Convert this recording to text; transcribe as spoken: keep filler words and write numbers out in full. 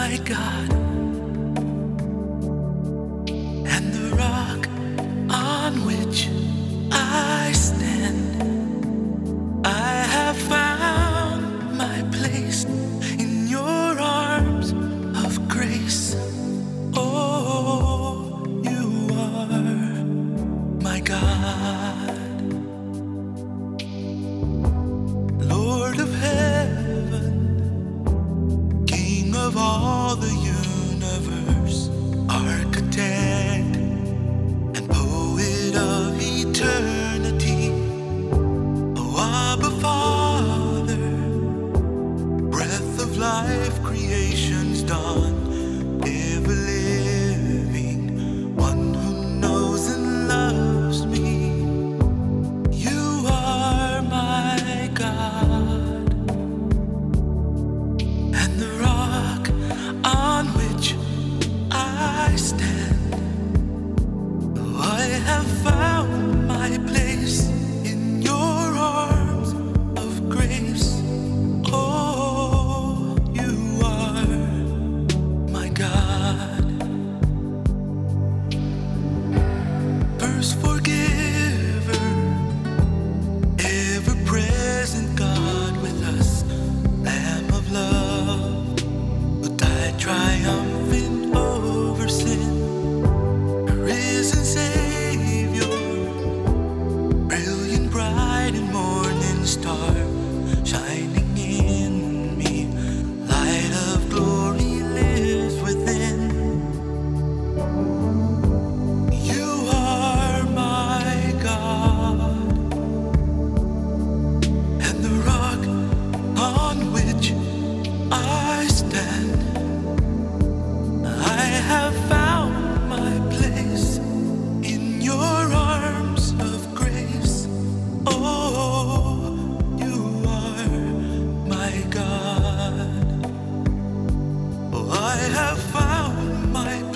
my God, and the rock on which I stand. I have found my place in your arms of grace. Oh, you are my God, Lord of heaven, King of all the universe, architect and poet of eternity. Oh, Abba Father, breath of life, creation's dawn, ever living, one who knows and loves me. You are my God, and the rock on which I stand. Oh, I have found my place in your arms of grace. Oh, you are my God. First forgiver, ever present God with us, Lamb of love, who died triumphant over sin, risen Savior, brilliant bright and morning star, shining in me, light of glory lives within. You are my God, and the rock on which I stand. I have found my place in your arms of grace. Oh, you are my God. Oh, I have found my